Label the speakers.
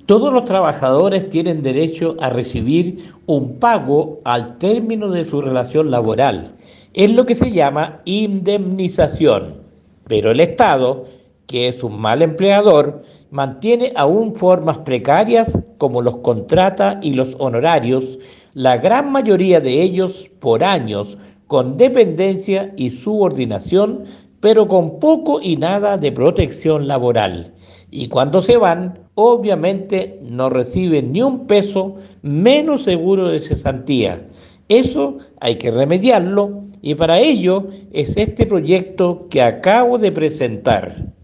Speaker 1: Todos los trabajadores tienen derecho a recibir un pago al término de su relación laboral. Es lo que se llama indemnización. Pero el Estado, que es un mal empleador, mantiene aún formas precarias como los contrata y los honorarios, la gran mayoría de ellos por años, con dependencia y subordinación, pero con poco y nada de protección laboral. Y cuando se van, obviamente no reciben ni un peso, menos seguro de cesantía. Eso hay que remediarlo y para ello es este proyecto que acabo de presentar.